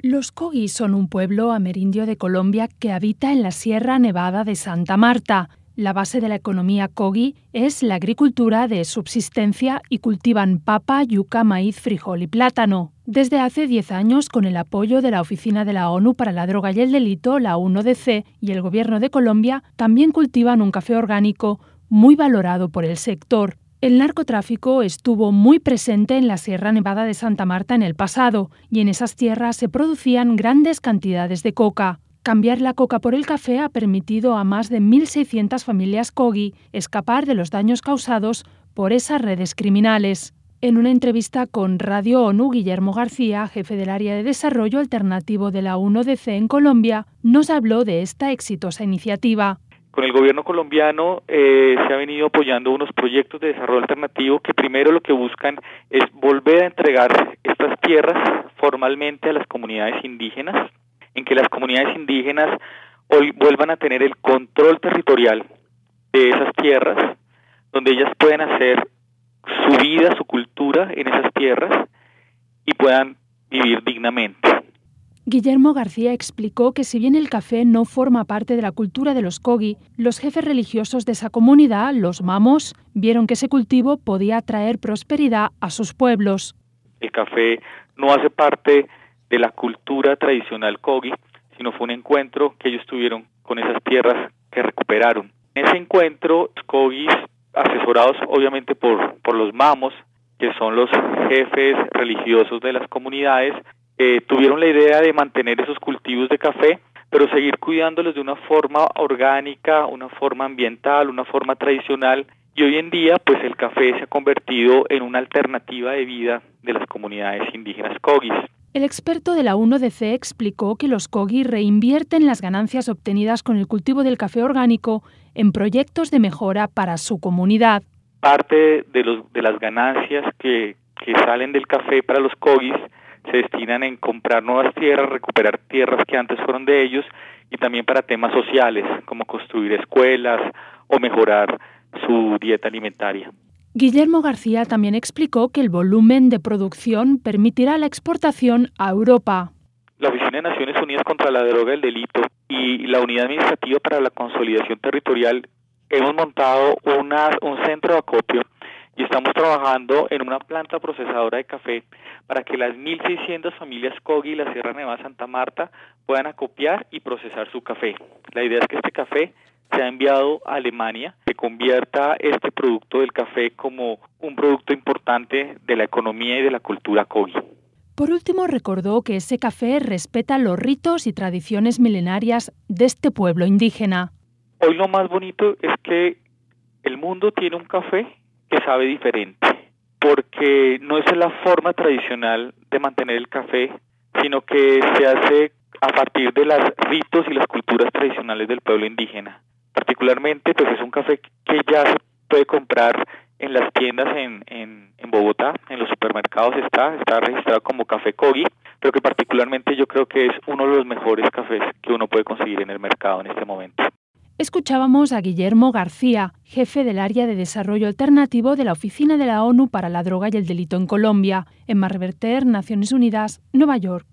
Los Kogis son un pueblo amerindio de Colombia que habita en la Sierra Nevada de Santa Marta. La base de la economía Kogi es la agricultura de subsistencia y cultivan papa, yuca, maíz, frijol y plátano. Desde hace 10 años, con el apoyo de la Oficina de la ONU para la Droga y el Delito, la UNODC, y el Gobierno de Colombia, también cultivan un café orgánico muy valorado por el sector. El narcotráfico estuvo muy presente en la Sierra Nevada de Santa Marta en el pasado, y en esas tierras se producían grandes cantidades de coca. Cambiar la coca por el café ha permitido a más de 1.600 familias Kogi escapar de los daños causados por esas redes criminales. En una entrevista con Radio ONU, Guillermo García, jefe del área de desarrollo alternativo de la UNODC en Colombia, nos habló de esta exitosa iniciativa. Con el gobierno colombiano se ha venido apoyando unos proyectos de desarrollo alternativo que primero lo que buscan es volver a entregar estas tierras formalmente a las comunidades indígenas, en que las comunidades indígenas hoy vuelvan a tener el control territorial de esas tierras, donde ellas puedan hacer su vida, su cultura en esas tierras y puedan vivir dignamente. Guillermo García explicó que si bien el café no forma parte de la cultura de los Kogi, los jefes religiosos de esa comunidad, los mamos, vieron que ese cultivo podía traer prosperidad a sus pueblos. El café no hace parte de la cultura tradicional Kogi, sino fue un encuentro que ellos tuvieron con esas tierras que recuperaron. En ese encuentro, los Kogis, asesorados obviamente por los mamos, que son los jefes religiosos de las comunidades, tuvieron la idea de mantener esos cultivos de café, pero seguir cuidándolos de una forma orgánica, una forma ambiental, una forma tradicional, y hoy en día pues el café se ha convertido en una alternativa de vida de las comunidades indígenas Kogis. El experto de la UNODC explicó que los Kogi reinvierten las ganancias obtenidas con el cultivo del café orgánico en proyectos de mejora para su comunidad. Parte de las ganancias que salen del café para los Kogis se destinan en comprar nuevas tierras, recuperar tierras que antes fueron de ellos, y también para temas sociales, como construir escuelas o mejorar su dieta alimentaria. Guillermo García también explicó que el volumen de producción permitirá la exportación a Europa. La Oficina de Naciones Unidas contra la Droga y el Delito y la Unidad Administrativa para la Consolidación Territorial hemos montado un centro de acopio y estamos trabajando en una planta procesadora de café para que las 1.600 familias Kogi y la Sierra Nevada de Santa Marta puedan acopiar y procesar su café. La idea es que este café sea enviado a Alemania, que convierta este producto del café como un producto importante de la economía y de la cultura Kogi. Por último, recordó que ese café respeta los ritos y tradiciones milenarias de este pueblo indígena. Hoy lo más bonito es que el mundo tiene un café que sabe diferente, porque no es la forma tradicional de mantener el café, sino que se hace a partir de los ritos y las culturas tradicionales del pueblo indígena. Particularmente, pues es un café que ya se puede comprar en las tiendas en Bogotá, en los supermercados está registrado como Café Kogi, pero que particularmente yo creo que es uno de los mejores cafés que uno puede conseguir en el mercado en este momento. Escuchábamos a Guillermo García, jefe del área de desarrollo alternativo de la Oficina de la ONU para la Droga y el Delito en Colombia, en Mar Reverter, Naciones Unidas, Nueva York.